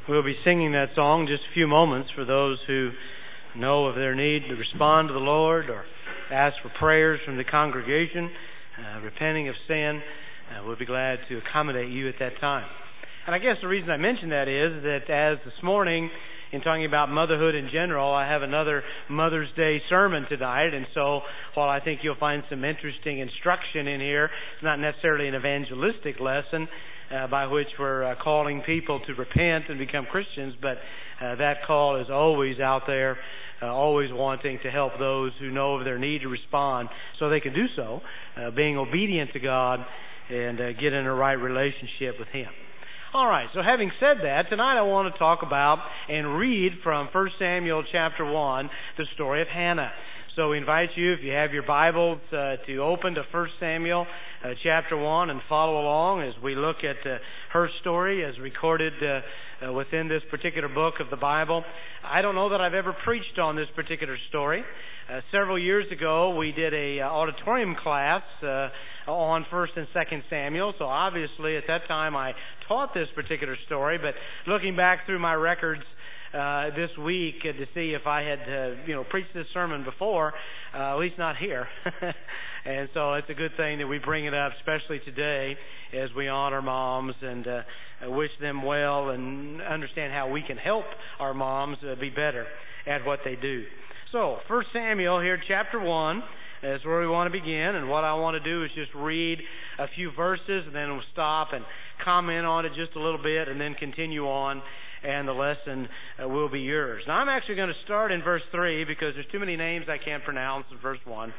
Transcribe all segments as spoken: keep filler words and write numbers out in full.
We'll be singing that song in just a few moments for those who know of their need to respond to the Lord or ask for prayers from the congregation, uh, repenting of sin. Uh, we'll be glad to accommodate you at that time. And I guess the reason I mention that is that as this morning, in talking about motherhood in general, I have another Mother's Day sermon tonight, and so while I think you'll find some interesting instruction in here, it's not necessarily an evangelistic lesson uh, by which we're uh, calling people to repent and become Christians, but uh, that call is always out there, uh, always wanting to help those who know of their need to respond so they can do so, uh, being obedient to God and uh, get in a right relationship with Him. All right, so having said that, tonight I want to talk about and read from First Samuel chapter one, the story of Hannah. So we invite you, if you have your Bibles, uh, to open to First Samuel uh, chapter one and follow along as we look at uh, her story as recorded uh, uh, within this particular book of the Bible. I don't know that I've ever preached on this particular story. Uh, several years ago, we did a uh, auditorium class uh, on First and Second Samuel. So obviously, at that time, I taught this particular story. But looking back through my records uh, this week uh, to see if I had, uh, you know, preached this sermon before, uh, at least not here. And so it's a good thing that we bring it up, especially today, as we honor moms and uh, wish them well and understand how we can help our moms uh, be better at what they do. So, First Samuel here, chapter one, is where we want to begin, and what I want to do is just read a few verses, and then we'll stop and comment on it just a little bit, and then continue on, and the lesson uh, will be yours. Now, I'm actually going to start in verse three, because there's too many names I can't pronounce in verse one.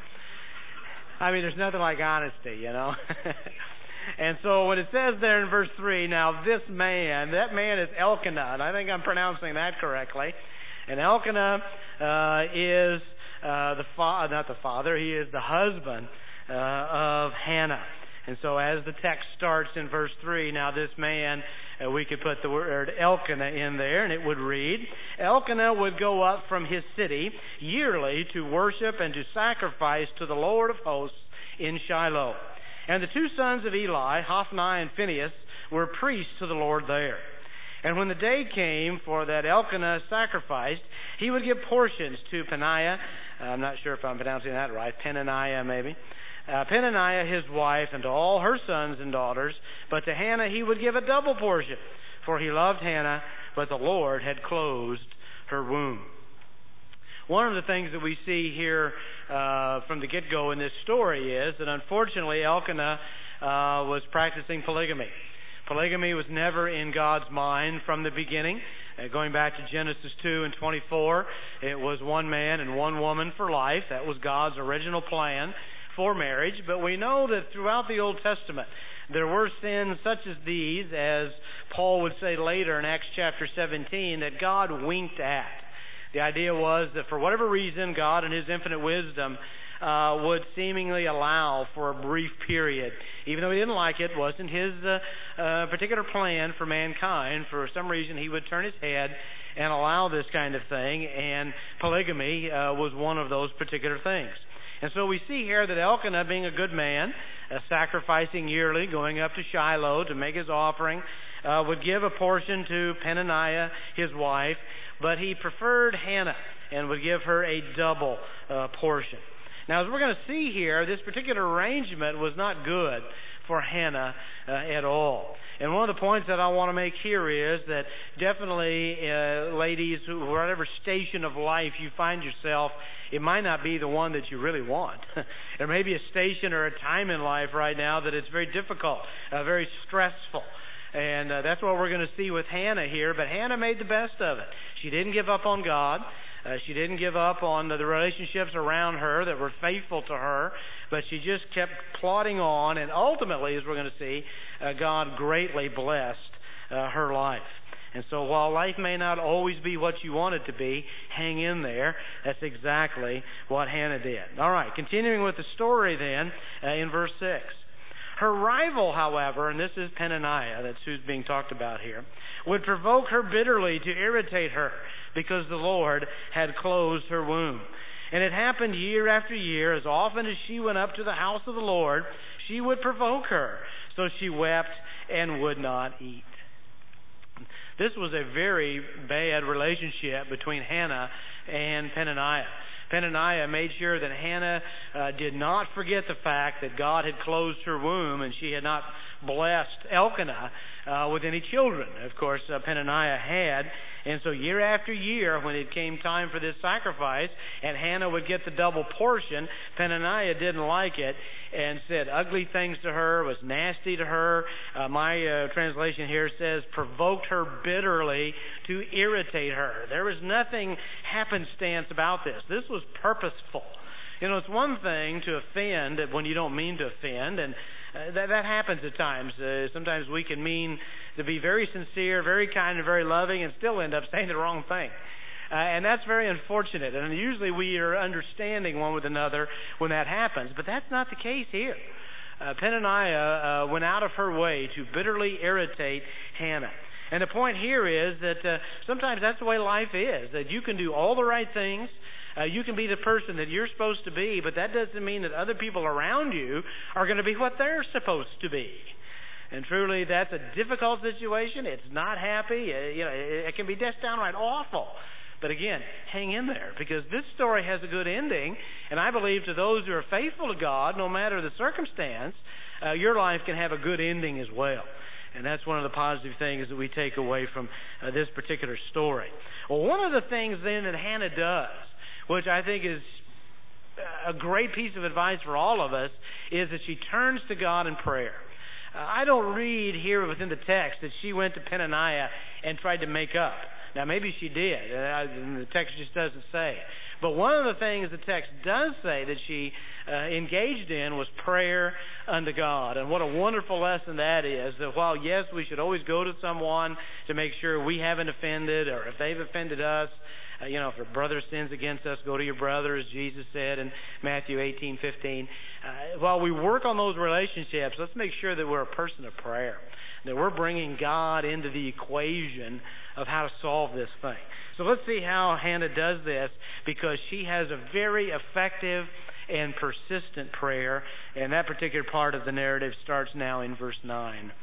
I mean, there's nothing like honesty, you know. And so when it says there in verse three, now this man, that man is Elkanah, and I think I'm pronouncing that correctly. And Elkanah uh, is uh, the fa- not the father, he is the husband uh, of Hannah. And so as the text starts in verse three, now this man, uh, we could put the word Elkanah in there, and it would read, Elkanah would go up from his city yearly to worship and to sacrifice to the Lord of hosts in Shiloh. And the two sons of Eli, Hophni and Phinehas, were priests to the Lord there. And when the day came for that Elkanah sacrificed, he would give portions to Peninnah. Uh, I'm not sure if I'm pronouncing that right. Peninnah, maybe. Uh, Peninnah, his wife, and to all her sons and daughters. But to Hannah he would give a double portion, for he loved Hannah, but the Lord had closed her womb. One of the things that we see here uh, from the get-go in this story is that unfortunately Elkanah uh, was practicing polygamy. Polygamy was never in God's mind from the beginning. Uh, going back to Genesis two and twenty-four, it was one man and one woman for life. That was God's original plan for marriage. But we know that throughout the Old Testament, there were sins such as these, as Paul would say later in Acts chapter seventeen, that God winked at. The idea was that for whatever reason, God in His infinite wisdom Uh, would seemingly allow for a brief period. Even though He didn't like it, wasn't His uh, uh, particular plan for mankind. For some reason, He would turn His head and allow this kind of thing, and polygamy uh, was one of those particular things. And so we see here that Elkanah, being a good man, uh, sacrificing yearly, going up to Shiloh to make his offering, uh, would give a portion to Peninnah, his wife, but he preferred Hannah and would give her a double uh, portion. Now, as we're going to see here, this particular arrangement was not good for Hannah uh, at all. And one of the points that I want to make here is that definitely, uh, ladies, whatever station of life you find yourself, it might not be the one that you really want. There may be a station or a time in life right now that it's very difficult, uh, very stressful. And uh, that's what we're going to see with Hannah here. But Hannah made the best of it. She didn't give up on God. Uh, she didn't give up on the relationships around her that were faithful to her, but she just kept plodding on, and ultimately, as we're going to see, uh, God greatly blessed uh, her life. And so while life may not always be what you want it to be, hang in there. That's exactly what Hannah did. All right, continuing with the story then, uh, in verse six. Her rival, however, and this is Peninnah, that's who's being talked about here, would provoke her bitterly to irritate her, because the Lord had closed her womb. And it happened year after year, as often as she went up to the house of the Lord, she would provoke her. So she wept and would not eat. This was a very bad relationship between Hannah and Peninnah. Peninnah made sure that Hannah uh, did not forget the fact that God had closed her womb and she had not blessed Elkanah uh, with any children. Of course, uh, Peninnah had. And so year after year, when it came time for this sacrifice, and Hannah would get the double portion, Peninnah didn't like it and said ugly things to her, was nasty to her. Uh, my uh, translation here says provoked her bitterly to irritate her. There was nothing happenstance about this. This was purposeful. You know, it's one thing to offend when you don't mean to offend, and uh, that, that happens at times. Uh, sometimes we can mean to be very sincere, very kind, and very loving, and still end up saying the wrong thing. Uh, and that's very unfortunate. And usually we are understanding one with another when that happens. But that's not the case here. Uh, Peninnah uh, went out of her way to bitterly irritate Hannah. And the point here is that uh, sometimes that's the way life is, that you can do all the right things. Uh, you can be the person that you're supposed to be, but that doesn't mean that other people around you are going to be what they're supposed to be. And truly, that's a difficult situation. It's not happy. Uh, you know, it, it can be just downright awful. But again, hang in there, because this story has a good ending, and I believe to those who are faithful to God, no matter the circumstance, uh, your life can have a good ending as well. And that's one of the positive things that we take away from uh, this particular story. Well, one of the things then that Hannah does, which I think is a great piece of advice for all of us, is that she turns to God in prayer. Uh, I don't read here within the text that she went to Peninnah and tried to make up. Now, maybe she did. Uh, the text just doesn't say. But one of the things the text does say that she uh, engaged in was prayer unto God. And what a wonderful lesson that is, that while, yes, we should always go to someone to make sure we haven't offended, or if they've offended us, uh, you know, if a brother sins against us, go to your brother, as Jesus said in Matthew eighteen fifteen. Uh, while we work on those relationships, let's make sure that we're a person of prayer, that we're bringing God into the equation of how to solve this thing. So let's see how Hannah does this, because she has a very effective and persistent prayer, and that particular part of the narrative starts now in verse nine.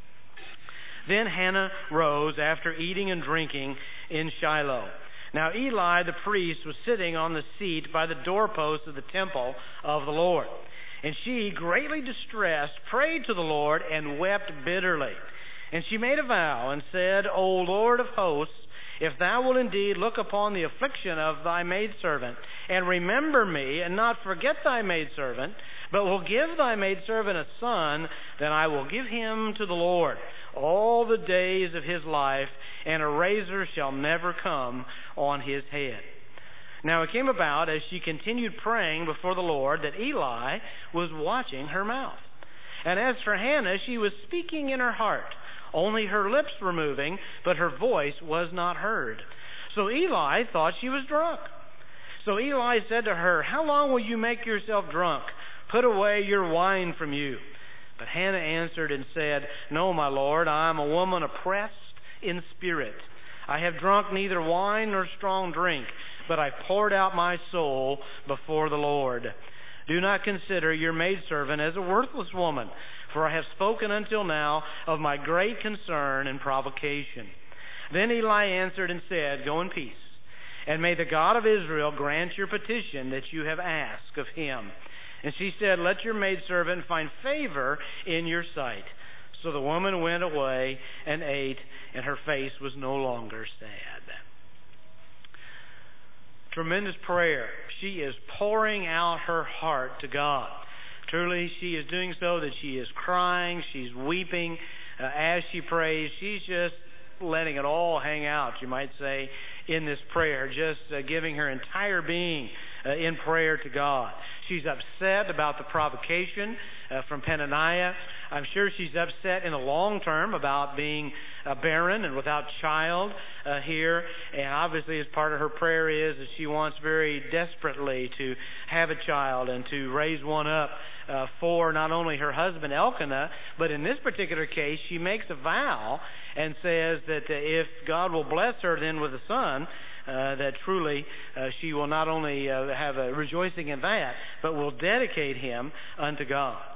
Then Hannah rose after eating and drinking in Shiloh. Now Eli the priest was sitting on the seat by the doorpost of the temple of the Lord. And she, greatly distressed, prayed to the Lord and wept bitterly. And she made a vow and said, O Lord of hosts, if thou wilt indeed look upon the affliction of thy maidservant, and remember me, and not forget thy maidservant, but will give thy maidservant a son, then I will give him to the Lord all the days of his life, and a razor shall never come on his head. Now it came about, as she continued praying before the Lord, that Eli was watching her mouth. And as for Hannah, she was speaking in her heart. Only her lips were moving, but her voice was not heard. So Eli thought she was drunk. So Eli said to her, How long will you make yourself drunk? Put away your wine from you. But Hannah answered and said, No, my Lord, I am a woman oppressed in spirit. I have drunk neither wine nor strong drink, but I poured out my soul before the Lord. Do not consider your maidservant as a worthless woman, for I have spoken until now of my great concern and provocation. Then Eli answered and said, Go in peace, and may the God of Israel grant your petition that you have asked of him. And she said, Let your maidservant find favor in your sight. So the woman went away and ate, and her face was no longer sad. Tremendous prayer. She is pouring out her heart to God. Truly, she is doing so that she is crying, she's weeping uh, as she prays. She's just letting it all hang out, you might say, in this prayer, just uh, giving her entire being uh, in prayer to God. She's upset about the provocation uh, from Peninnah. I'm sure she's upset in the long term about being uh, barren and without child uh, here. And obviously, as part of her prayer is that she wants very desperately to have a child and to raise one up uh, for not only her husband Elkanah, but in this particular case, she makes a vow and says that uh, if God will bless her then with a son, Uh, that truly uh, she will not only uh, have a rejoicing in that, but will dedicate him unto God.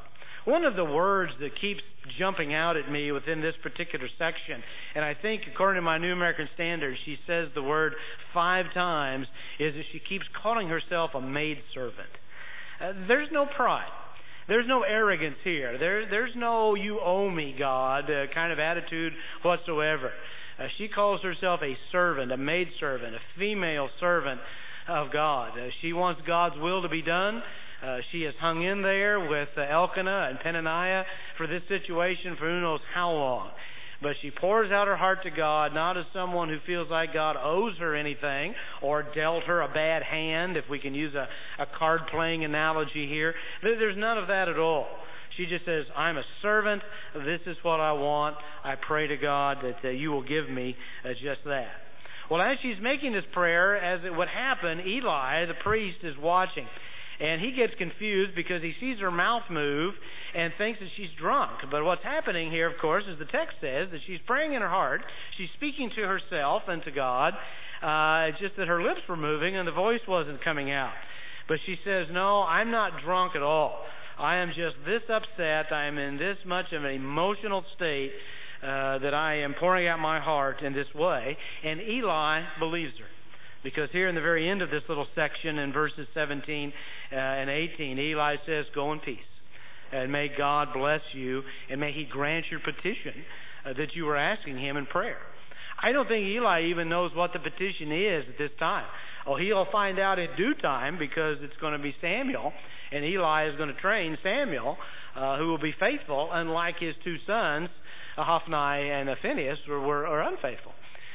One of the words that keeps jumping out at me within this particular section, and I think according to my New American Standard, she says the word five times, is that she keeps calling herself a maidservant. Uh, there's no pride. There's no arrogance here. There, there's no you owe me, God, uh, kind of attitude whatsoever. Uh, she calls herself a servant, a maidservant, a female servant of God. Uh, she wants God's will to be done. Uh, she has hung in there with uh, Elkanah and Peninnah for this situation for who knows how long. But she pours out her heart to God, not as someone who feels like God owes her anything or dealt her a bad hand, if we can use a, a card-playing analogy here. There's none of that at all. She just says, I'm a servant. This is what I want. I pray to God that uh, you will give me uh, just that. Well, as she's making this prayer, as it would happen, Eli, the priest, is watching. And he gets confused because he sees her mouth move and thinks that she's drunk. But what's happening here, of course, is the text says that she's praying in her heart. She's speaking to herself and to God. Uh, it's just that her lips were moving and the voice wasn't coming out. But she says, no, I'm not drunk at all. I am just this upset. I am in this much of an emotional state uh, that I am pouring out my heart in this way. And Eli believes her. Because here in the very end of this little section in verses seventeen uh, and eighteen, Eli says, go in peace. And may God bless you, and may he grant your petition uh, that you were asking him in prayer. I don't think Eli even knows what the petition is at this time. Oh, he'll find out in due time because it's going to be Samuel, and Eli is going to train Samuel, uh, who will be faithful, unlike his two sons, uh, Hophni and Phinehas, were, were, are unfaithful.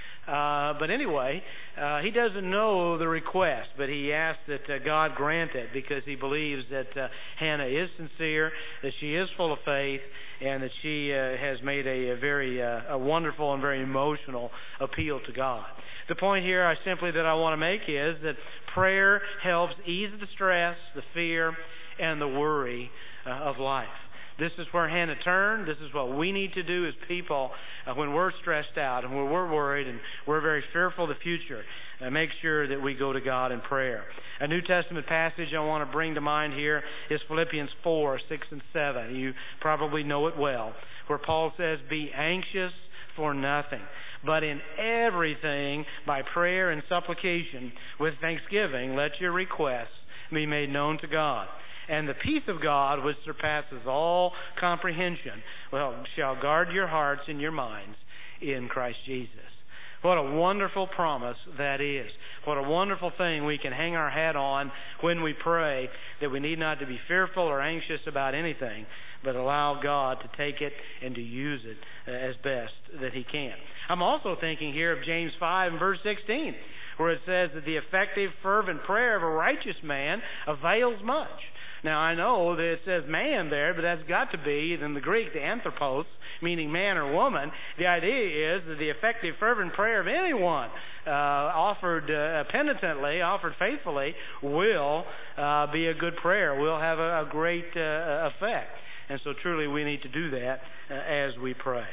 Uh, but anyway, uh, he doesn't know the request, but he asks that uh, God grant it because he believes that uh, Hannah is sincere, that she is full of faith, and that she uh, has made a, a very uh, a wonderful and very emotional appeal to God. The point here I simply that I want to make is that prayer helps ease the stress, the fear, and the worry uh, of life. This is where Hannah turned. This is what we need to do as people uh, when we're stressed out and when we're worried and we're very fearful of the future. Uh, make sure that we go to God in prayer. A New Testament passage I want to bring to mind here is Philippians four, six, and seven. You probably know it well, where Paul says, be anxious for nothing, but in everything by prayer and supplication with thanksgiving let your requests be made known to God. And the peace of God, which surpasses all comprehension, well, shall guard your hearts and your minds in Christ Jesus. What a wonderful promise that is. What a wonderful thing we can hang our hat on when we pray, that we need not to be fearful or anxious about anything, but allow God to take it and to use it as best that he can. I'm also thinking here of James five and verse sixteen, where it says that the effective, fervent prayer of a righteous man avails much. Now, I know that it says man there, but that's got to be, in the Greek, the anthropos, meaning man or woman. The idea is that the effective, fervent prayer of anyone uh, offered uh, penitently, offered faithfully, will uh, be a good prayer, will have a, a great uh, effect. And so truly we need to do that uh, as we pray.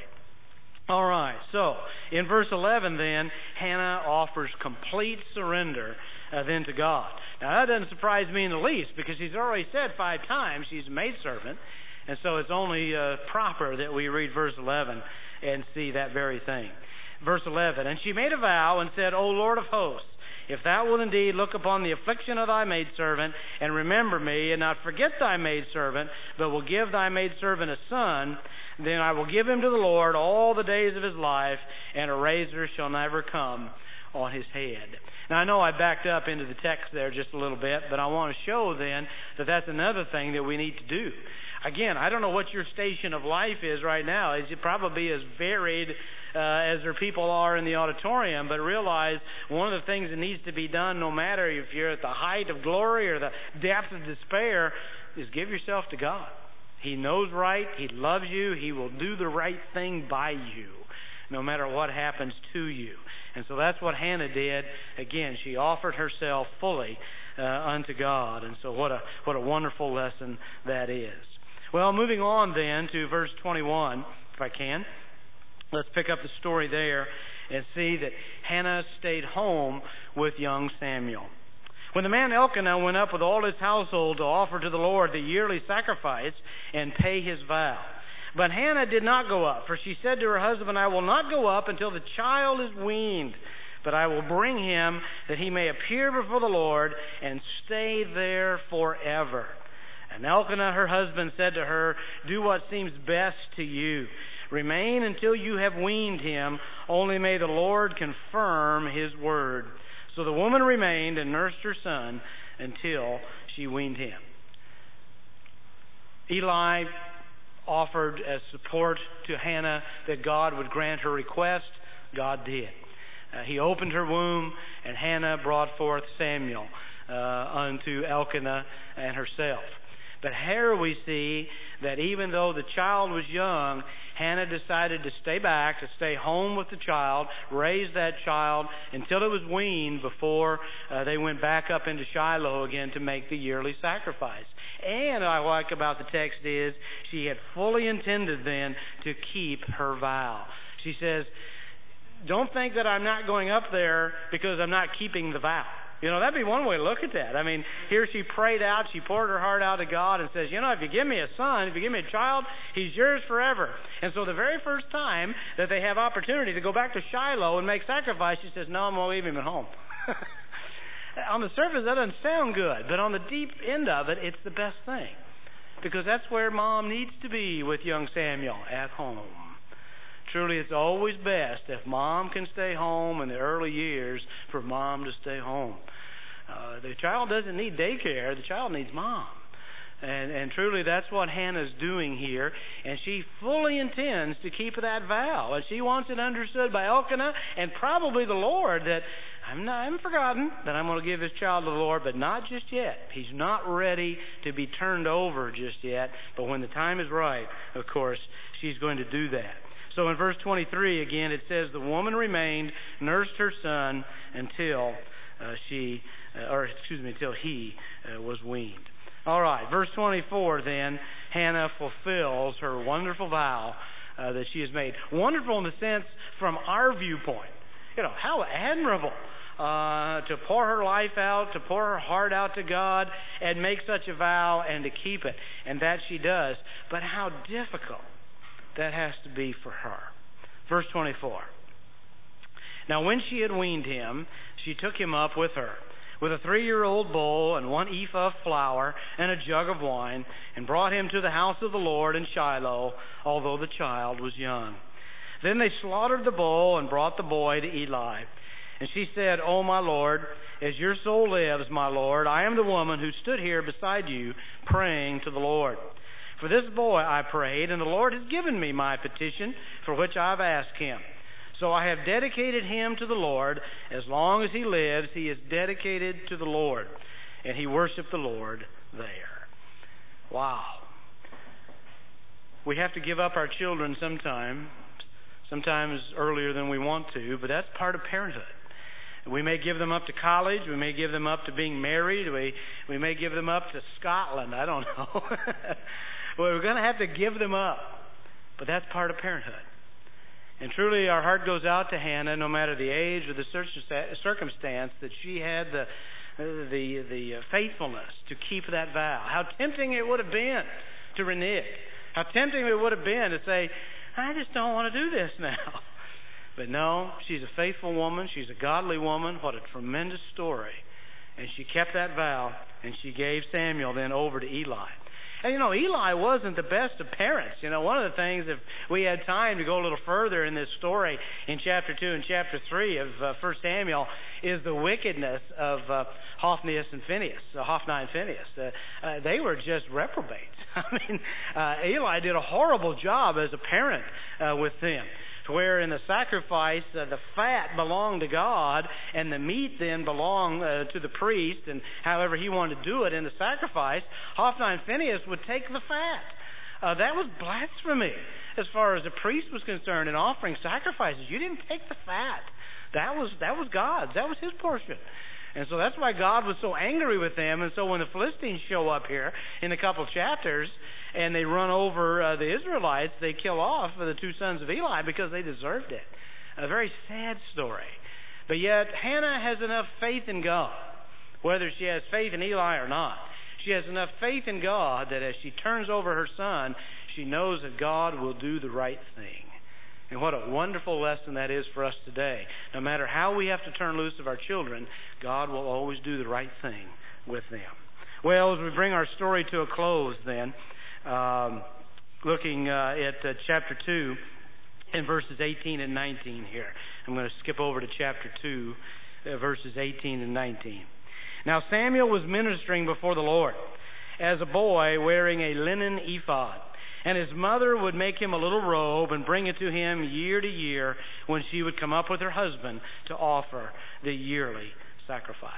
All right, so in verse eleven then, Hannah offers complete surrender uh, then to God. Now that doesn't surprise me in the least because she's already said five times she's a maidservant, and so it's only uh, proper that we read verse eleven and see that very thing. Verse eleven, and she made a vow and said, O Lord of hosts, if thou wilt indeed look upon the affliction of thy maidservant, and remember me, and not forget thy maidservant, but will give thy maidservant a son, then I will give him to the Lord all the days of his life, and a razor shall never come on his head. Now, I know I backed up into the text there just a little bit, but I want to show then that that's another thing that we need to do. Again, I don't know what your station of life is right now. It's probably as varied uh, as there people are in the auditorium, but realize one of the things that needs to be done, no matter if you're at the height of glory or the depth of despair, is give yourself to God. He knows right. He loves you. He will do the right thing by you, no matter what happens to you. And so that's what Hannah did. Again, she offered herself fully uh, unto God. And so what a what a wonderful lesson that is. Well, moving on then to verse twenty-one, if I can. Let's pick up the story there and see that Hannah stayed home with young Samuel. When the man Elkanah went up with all his household to offer to the Lord the yearly sacrifice and pay his vow. But Hannah did not go up, for she said to her husband, I will not go up until the child is weaned, but I will bring him that he may appear before the Lord and stay there forever. And Elkanah, her husband, said to her, do what seems best to you. Remain until you have weaned him, only may the Lord confirm his word. So the woman remained and nursed her son until she weaned him. Eli offered as support to Hannah that God would grant her request. God did. Uh, he opened her womb, and Hannah brought forth Samuel uh, unto Elkanah and herself. But here we see that even though the child was young, Hannah decided to stay back, to stay home with the child, raise that child until it was weaned before uh, they went back up into Shiloh again to make the yearly sacrifice. And what I like about the text is she had fully intended then to keep her vow. She says, don't think that I'm not going up there because I'm not keeping the vow. You know, that'd be one way to look at that. I mean, here she prayed out, she poured her heart out to God and says, you know, if you give me a son, if you give me a child, he's yours forever. And so the very first time that they have opportunity to go back to Shiloh and make sacrifice, she says, no, I'm going to leave him at home. On the surface, that doesn't sound good, but on the deep end of it, it's the best thing. Because that's where mom needs to be with young Samuel, at home. Truly, it's always best if mom can stay home in the early years for mom to stay home. Uh, the child doesn't need daycare. The child needs mom. And, and truly, that's what Hannah's doing here. And she fully intends to keep that vow. And she wants it understood by Elkanah and probably the Lord that I'm not, I haven't forgotten that I'm going to give this child to the Lord, but not just yet. He's not ready to be turned over just yet. But when the time is right, of course, she's going to do that. So in verse twenty-three, again, it says, the woman remained, nursed her son until uh, she, uh, or excuse me, until he uh, was weaned. All right, verse twenty-four then, Hannah fulfills her wonderful vow uh, that she has made. Wonderful in the sense from our viewpoint. You know, how admirable uh, to pour her life out, to pour her heart out to God and make such a vow and to keep it. And that she does. But how difficult that has to be for her. Verse twenty-four. Now when she had weaned him, she took him up with her, with a three-year-old bull and one ephah of flour and a jug of wine, and brought him to the house of the Lord in Shiloh, although the child was young. Then they slaughtered the bull and brought the boy to Eli. And she said, O my Lord, as your soul lives, my Lord, I am the woman who stood here beside you, praying to the Lord. For this boy I prayed, and the Lord has given me my petition, for which I have asked him. So I have dedicated him to the Lord. As long as he lives, he is dedicated to the Lord. And he worshiped the Lord there. Wow. We have to give up our children sometime, sometimes earlier than we want to, but that's part of parenthood. We may give them up to college. We may give them up to being married. We, we may give them up to Scotland. I don't know. Well, we're going to have to give them up. But that's part of parenthood. And truly, our heart goes out to Hannah, no matter the age or the circumstance, that she had the the the faithfulness to keep that vow. How tempting it would have been to renege. How tempting it would have been to say, I just don't want to do this now. But no, she's a faithful woman. She's a godly woman. What a tremendous story. And she kept that vow, and she gave Samuel then over to Eli. And, you know, Eli wasn't the best of parents. You know, one of the things, if we had time to go a little further in this story in chapter two and chapter three of uh, First Samuel, is the wickedness of uh, Hophni and Phinehas, uh, Hophni and Phinehas. Uh, uh, they were just reprobates. I mean, uh, Eli did a horrible job as a parent uh, with them. Where in the sacrifice uh, the fat belonged to God and the meat then belonged uh, to the priest, and however he wanted to do it in the sacrifice, Hophni and Phinehas would take the fat. Uh, that was blasphemy as far as the priest was concerned in offering sacrifices. You didn't take the fat. That was that was God's. That was his portion. And so that's why God was so angry with them. And so when the Philistines show up here in a couple chapters and they run over uh, the Israelites, they kill off the two sons of Eli because they deserved it. A very sad story. But yet Hannah has enough faith in God whether she has faith in Eli or not. She has enough faith in God that as she turns over her son, she knows that God will do the right thing. And what a wonderful lesson that is for us today. No matter how we have to turn loose of our children, God will always do the right thing with them. Well, as we bring our story to a close then, um, looking uh, at uh, chapter two and verses eighteen and nineteen here. I'm going to skip over to chapter two, uh, verses eighteen and nineteen. Now Samuel was ministering before the Lord as a boy wearing a linen ephod. And his mother would make him a little robe and bring it to him year to year when she would come up with her husband to offer the yearly sacrifice.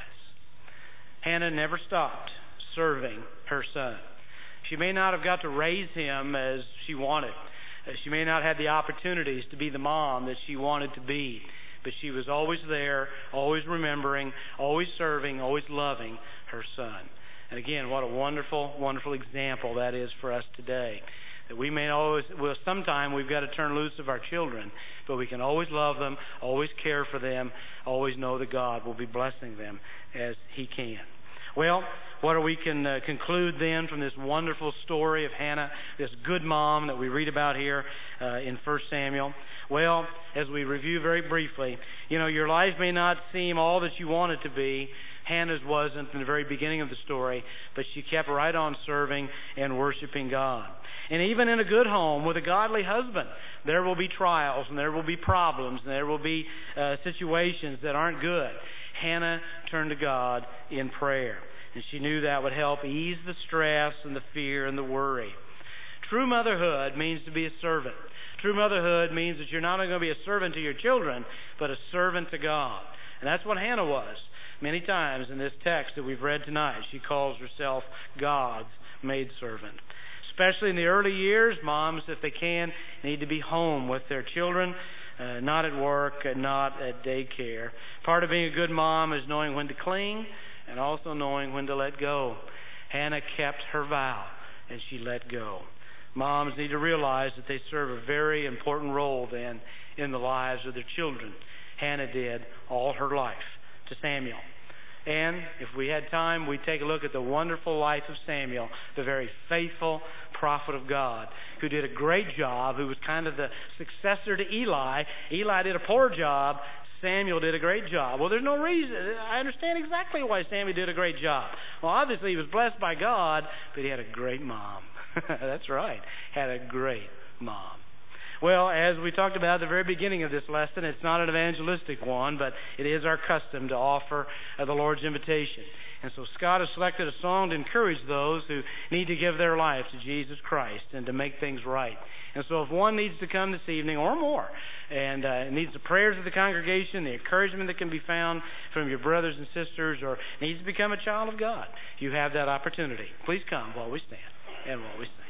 Hannah never stopped serving her son. She may not have got to raise him as she wanted. She may not have the opportunities to be the mom that she wanted to be. But she was always there, always remembering, always serving, always loving her son. And again, what a wonderful, wonderful example that is for us today. That we may always, well, sometime we've got to turn loose of our children, but we can always love them, always care for them, always know that God will be blessing them as He can. Well, what do we can uh, conclude then from this wonderful story of Hannah, this good mom that we read about here uh, in First Samuel? Well, as we review very briefly, you know, your life may not seem all that you want it to be. Hannah's wasn't in the very beginning of the story, but she kept right on serving and worshiping God. And even in a good home with a godly husband, there will be trials and there will be problems and there will be uh, situations that aren't good. Hannah turned to God in prayer, and she knew that would help ease the stress and the fear and the worry. True motherhood means to be a servant. True motherhood means that you're not only going to be a servant to your children, but a servant to God. And that's what Hannah was. Many times in this text that we've read tonight, she calls herself God's maidservant. Especially in the early years, moms, if they can, need to be home with their children, uh, not at work, uh, not at daycare. Part of being a good mom is knowing when to cling and also knowing when to let go. Hannah kept her vow, and she let go. Moms need to realize that they serve a very important role then in the lives of their children. Hannah did all her life to Samuel. And if we had time, we'd take a look at the wonderful life of Samuel, the very faithful prophet of God, who did a great job, who was kind of the successor to Eli. Eli did a poor job. Samuel did a great job. Well, there's no reason. I understand exactly why Samuel did a great job. Well, obviously he was blessed by God, but he had a great mom. That's right. Had a great mom. Well, as we talked about at the very beginning of this lesson, it's not an evangelistic one, but it is our custom to offer uh, the Lord's invitation. And so Scott has selected a song to encourage those who need to give their life to Jesus Christ and to make things right. And so if one needs to come this evening or more and uh, needs the prayers of the congregation, the encouragement that can be found from your brothers and sisters, or needs to become a child of God, you have that opportunity. Please come while we stand and while we sing.